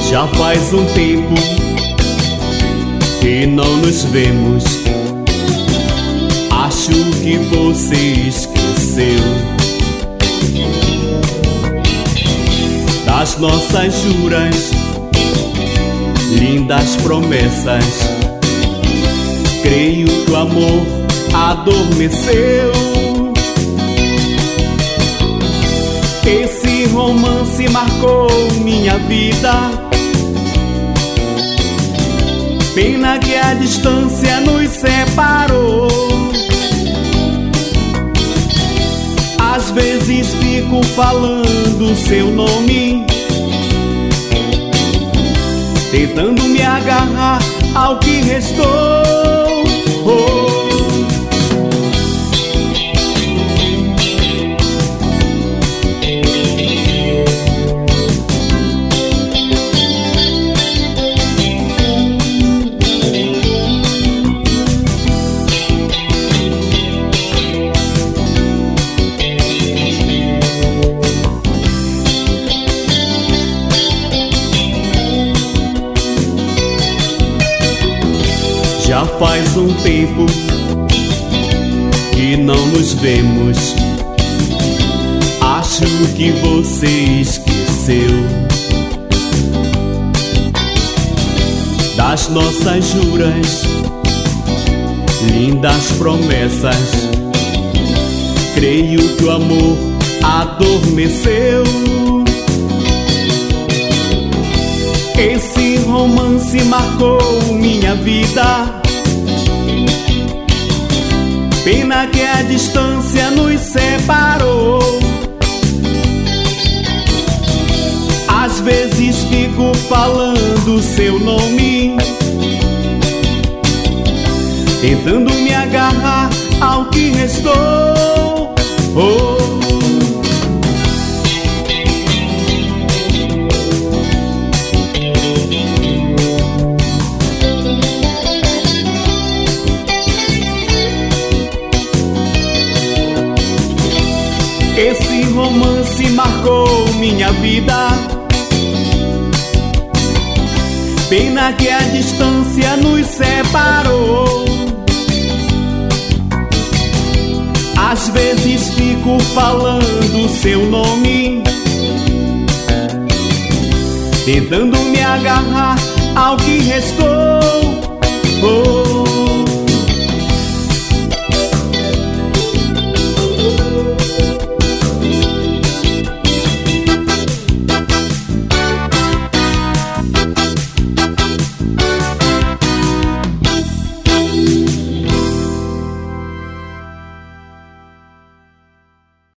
Já faz um tempo que não nos vemos. Acho que você esqueceu das nossas juras, lindas promessas. Creio que o amor adormeceu. Esse romance marcou minha vida. Pena que a distância nos separou. Às vezes fico falando seu nome, tentando me agarrar ao que restou. Já faz um tempo que não nos vemos. Acho que você esqueceu das nossas juras, lindas promessas. Creio que o amor adormeceu. Esse romance marcou minha vida. Pena que a distância nos separou. Às vezes fico falando seu nome, tentando me agarrar ao que restou. Esse romance marcou minha vida. Pena que a distância nos separou. Às vezes fico falando seu nome, tentando me agarrar ao que restou.